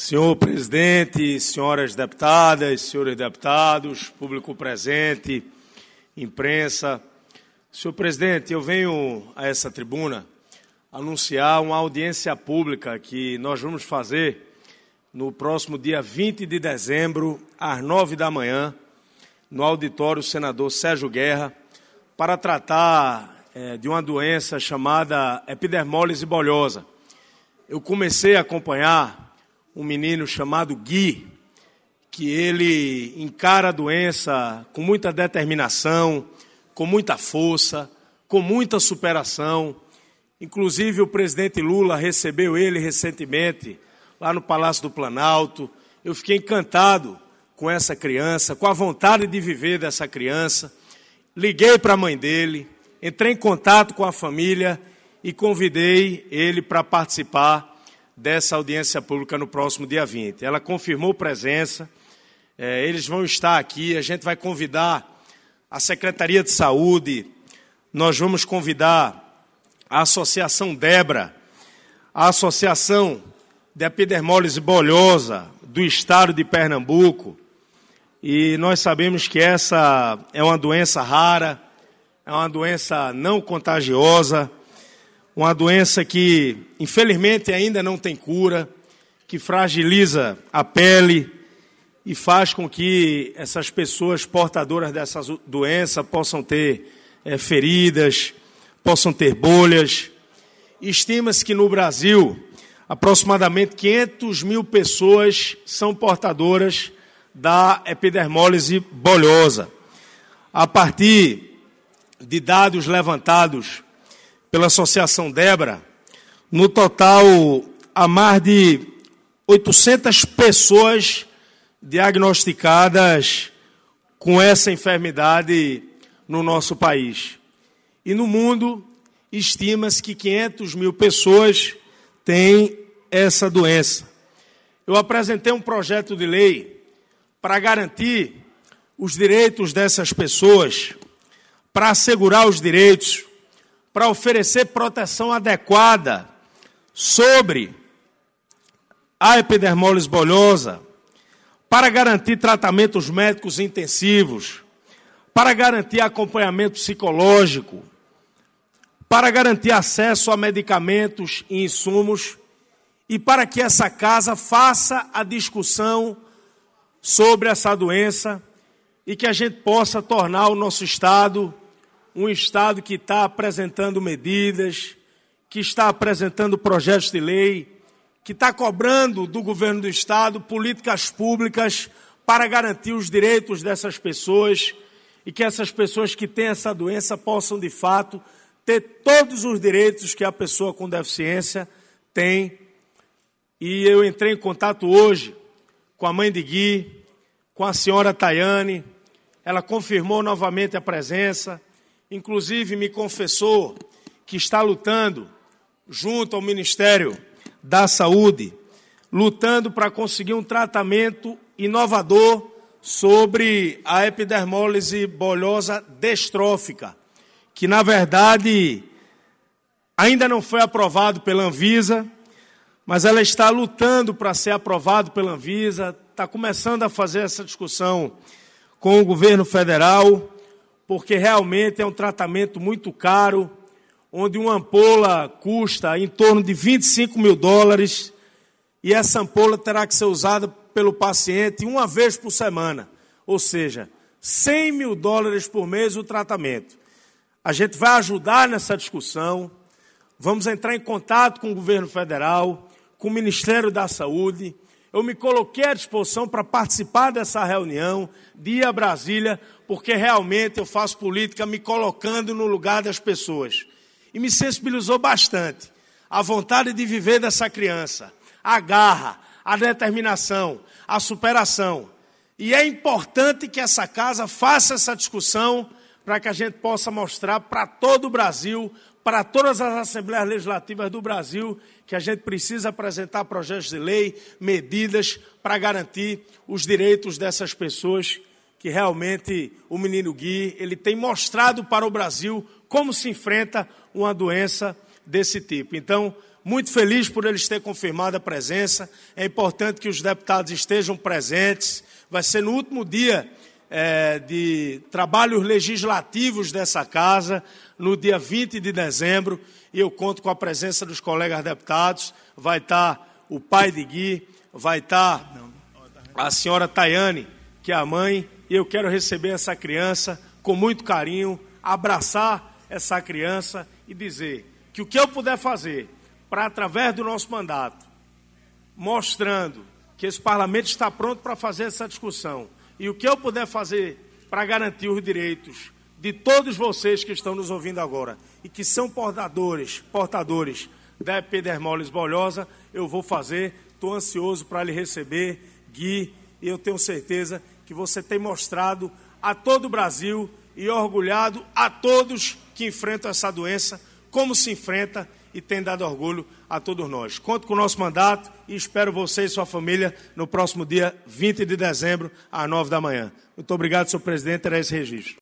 Senhor presidente, senhoras deputadas, senhores deputados, público presente, imprensa. Senhor presidente, eu venho a essa tribuna anunciar uma audiência pública que nós vamos fazer no próximo dia 20 de dezembro, às 9 da manhã, no auditório Senador Sérgio Guerra, para tratar de uma doença chamada epidermólise bolhosa. Eu comecei a acompanhar um menino chamado Gui, que ele encara a doença com muita determinação, com muita força, com muita superação. Inclusive o presidente Lula recebeu ele recentemente lá no Palácio do Planalto. Eu fiquei encantado com essa criança, com a vontade de viver dessa criança. Liguei para a mãe dele, entrei em contato com a família e convidei ele para participar dessa audiência pública no próximo dia 20. Ela confirmou presença, eles vão estar aqui, a gente vai convidar a Secretaria de Saúde, nós vamos convidar a Associação Debra, a Associação de Epidermólise Bolhosa do Estado de Pernambuco, e nós sabemos que essa é uma doença rara, é uma doença não contagiosa, uma doença que, infelizmente, ainda não tem cura, que fragiliza a pele e faz com que essas pessoas portadoras dessa doença possam ter feridas, possam ter bolhas. Estima-se que no Brasil, aproximadamente 500 mil pessoas são portadoras da epidermólise bolhosa. A partir de dados levantados pela Associação Debra, no total, há mais de 800 pessoas diagnosticadas com essa enfermidade no nosso país. E no mundo, estima-se que 500 mil pessoas têm essa doença. Eu apresentei um projeto de lei para garantir os direitos dessas pessoas, para assegurar os direitos, para oferecer proteção adequada sobre a epidermólise bolhosa, para garantir tratamentos médicos intensivos, para garantir acompanhamento psicológico, para garantir acesso a medicamentos e insumos e para que essa casa faça a discussão sobre essa doença e que a gente possa tornar o nosso Estado um Estado que está apresentando medidas, que está apresentando projetos de lei, que está cobrando do governo do Estado políticas públicas para garantir os direitos dessas pessoas e que essas pessoas que têm essa doença possam, de fato, ter todos os direitos que a pessoa com deficiência tem. E eu entrei em contato hoje com a mãe de Gui, com a senhora Tayane, ela confirmou novamente a presença, inclusive me confessou que está lutando junto ao Ministério da Saúde, lutando para conseguir um tratamento inovador sobre a epidermólise bolhosa destrófica, que na verdade ainda não foi aprovado pela Anvisa, mas ela está lutando para ser aprovado pela Anvisa, está começando a fazer essa discussão com o governo federal, porque realmente é um tratamento muito caro, onde uma ampola custa em torno de $25 mil, e essa ampola terá que ser usada pelo paciente uma vez por semana, ou seja, $100 mil por mês o tratamento. A gente vai ajudar nessa discussão, vamos entrar em contato com o governo federal, com o Ministério da Saúde. Eu me coloquei à disposição para participar dessa reunião, de ir a Brasília, porque realmente eu faço política me colocando no lugar das pessoas. E me sensibilizou bastante a vontade de viver dessa criança, a garra, a determinação, a superação. E é importante que essa casa faça essa discussão para que a gente possa mostrar para todo o Brasil, para todas as Assembleias Legislativas do Brasil, que a gente precisa apresentar projetos de lei, medidas para garantir os direitos dessas pessoas, que realmente o menino Gui, ele tem mostrado para o Brasil como se enfrenta uma doença desse tipo. Então, muito feliz por eles terem confirmado a presença. É importante que os deputados estejam presentes. Vai ser no último dia de trabalhos legislativos dessa casa, no dia 20 de dezembro, e eu conto com a presença dos colegas deputados. Vai estar o pai de Gui, vai estar a senhora Tayane, que é a mãe, e eu quero receber essa criança com muito carinho, abraçar essa criança e dizer que o que eu puder fazer para, através do nosso mandato, mostrando que esse parlamento está pronto para fazer essa discussão, e o que eu puder fazer para garantir os direitos de todos vocês que estão nos ouvindo agora e que são portadores da epidermólise bolhosa, eu vou fazer. Estou ansioso para lhe receber, Gui, e eu tenho certeza que você tem mostrado a todo o Brasil e orgulhado a todos que enfrentam essa doença, como se enfrenta, e tem dado orgulho a todos nós. Conto com o nosso mandato e espero você e sua família no próximo dia 20 de dezembro, às 9 da manhã. Muito obrigado, senhor presidente, era esse registro.